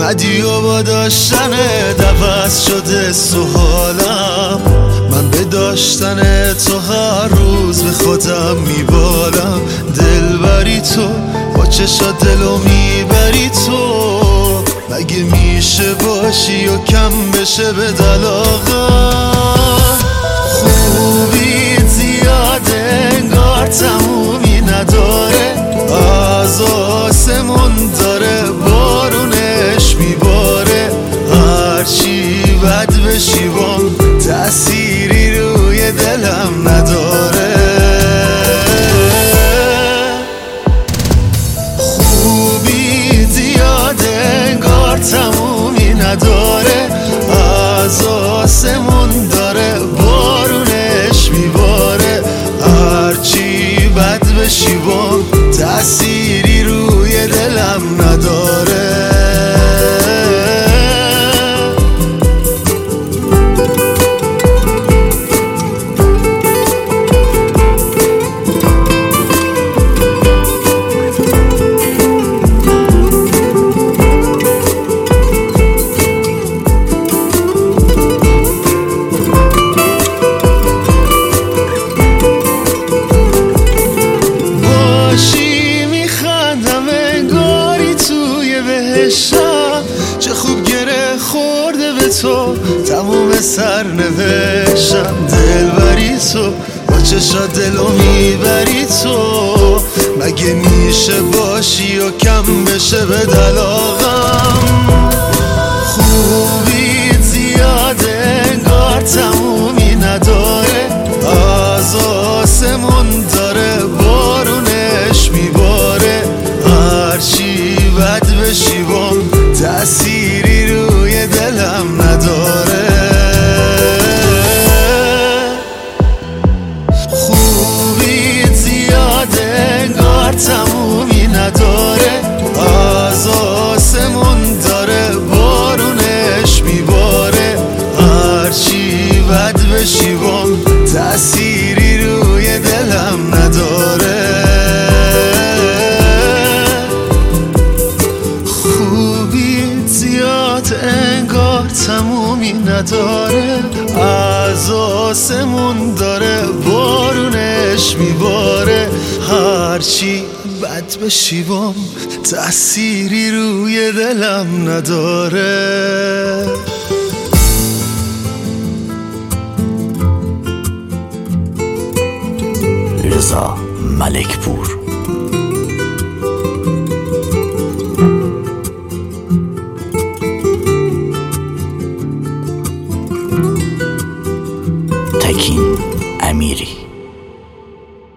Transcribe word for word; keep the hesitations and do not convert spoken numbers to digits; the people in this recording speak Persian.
اومدی و با داشتن عوض شده سوالم. من به داشتن تو هر روز به خودم میبالم. دلبری تو با چشات دلو میبری تو. مگه میشه باشی و کم بشه به دلاغم؟ خوبی زیاده انگار تمومی نداره. از آسمون داره بارونش میباره. هرچی بد بشی بام تأثیری روی دلم نداره. خوبی زیاده انگار تمومی نداره. از آسمون داره بارونش میباره. هرچی بد بشی بام تأثیری روی دلم نداره. چه خوب گره خورده به تو تموم سرنوشتم. دلبری تو با چشات دلو میبری تو. مگه میشه باشی و کم بشه به دلاغم؟ خوبی زیاده انگار تمومی نداره. از آسمون داره بارونش میباره. هرچی بد بشی بام تأثیری روی دلم نداره. خوبی زیاده انگار تمومی نداره. از آسمون داره بارونش میباره. هرچی بد بشی بام تأثیری روی دلم نداره. انگار تمومی نداره. از آسمون داره بارونش میباره. هرچی بد بشی بام تأثیری روی دلم نداره. رضا ملکپور. تکین امیری.